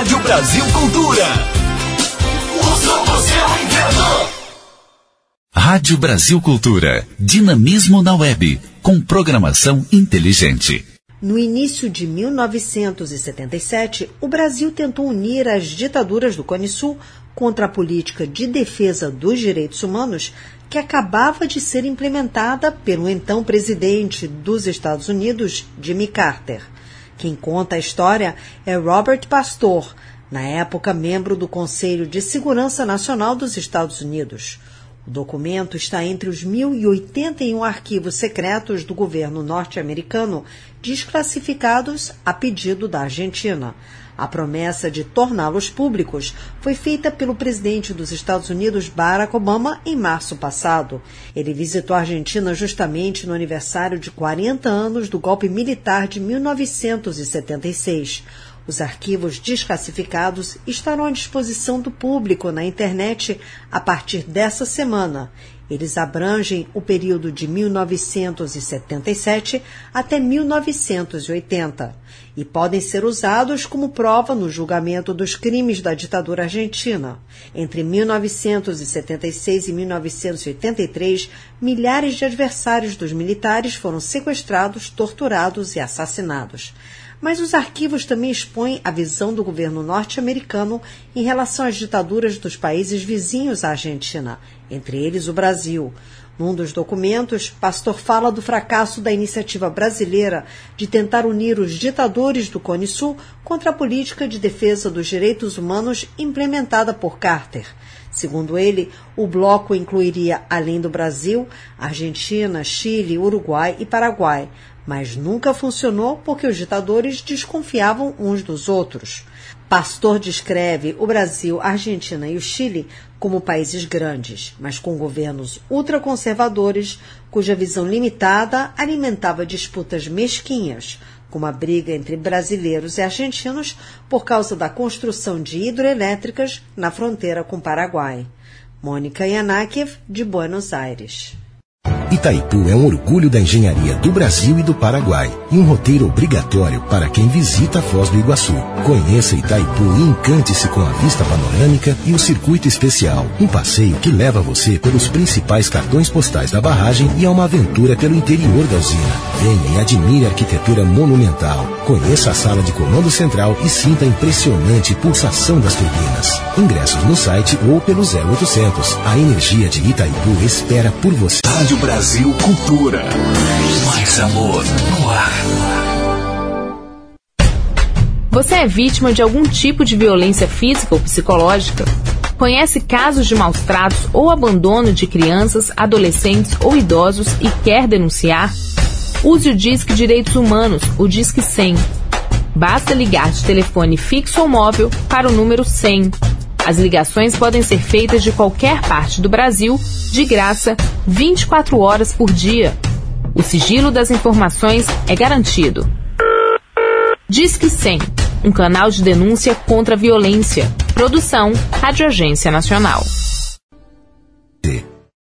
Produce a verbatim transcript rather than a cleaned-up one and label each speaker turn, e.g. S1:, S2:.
S1: Rádio Brasil Cultura. O som do seu inverno. Rádio Brasil Cultura. Dinamismo na web. Com programação inteligente.
S2: No início de mil novecentos e setenta e sete, o Brasil tentou unir as ditaduras do Cone Sul contra a política de defesa dos direitos humanos que acabava de ser implementada pelo então presidente dos Estados Unidos, Jimmy Carter. Quem conta a história é Robert Pastor, na época membro do Conselho de Segurança Nacional dos Estados Unidos. O documento está entre os mil e oitenta e um arquivos secretos do governo norte-americano, desclassificados a pedido da Argentina. A promessa de torná-los públicos foi feita pelo presidente dos Estados Unidos, Barack Obama, em março passado. Ele visitou a Argentina justamente no aniversário de quarenta anos do golpe militar de mil novecentos e setenta e seis. Os arquivos desclassificados estarão à disposição do público na internet a partir dessa semana. Eles abrangem o período de mil novecentos e setenta e sete até mil novecentos e oitenta e podem ser usados como prova no julgamento dos crimes da ditadura argentina. Entre mil novecentos e setenta e seis e mil novecentos e oitenta e três, milhares de adversários dos militares foram sequestrados, torturados e assassinados. Mas os arquivos também expõem a visão do governo norte-americano em relação às ditaduras dos países vizinhos à Argentina, entre eles o Brasil. Num dos documentos, Pastor fala do fracasso da iniciativa brasileira de tentar unir os ditadores do Cone Sul contra a política de defesa dos direitos humanos implementada por Carter. Segundo ele, o bloco incluiria, além do Brasil, Argentina, Chile, Uruguai e Paraguai, mas nunca funcionou porque os ditadores desconfiavam uns dos outros. Pastor descreve o Brasil, a Argentina e o Chile como países grandes, mas com governos ultraconservadores, cuja visão limitada alimentava disputas mesquinhas, como a briga entre brasileiros e argentinos por causa da construção de hidroelétricas na fronteira com o Paraguai. Mônica Yanakiev, de Buenos Aires.
S3: Itaipu é um orgulho da engenharia do Brasil e do Paraguai e um roteiro obrigatório para quem visita a Foz do Iguaçu. Conheça Itaipu e encante-se com a vista panorâmica e o circuito especial, um passeio que leva você pelos principais cartões postais da barragem e a uma aventura pelo interior da usina. Venha e admire a arquitetura monumental. Conheça a sala de comando central e sinta a impressionante pulsação das turbinas. Ingressos no site ou pelo zero oitocentos. A energia de Itaipu espera por você.
S1: Rádio Brasil Cultura. Mais amor no ar.
S4: Você é vítima de algum tipo de violência física ou psicológica? Conhece casos de maus tratos ou abandono de crianças, adolescentes ou idosos e quer denunciar? Use o Disque Direitos Humanos, o Disque cem. Basta ligar de telefone fixo ou móvel para o número cem. As ligações podem ser feitas de qualquer parte do Brasil, de graça, vinte e quatro horas por dia. O sigilo das informações é garantido. Disque cem, um canal de denúncia contra a violência. Produção, Rádio Agência Nacional.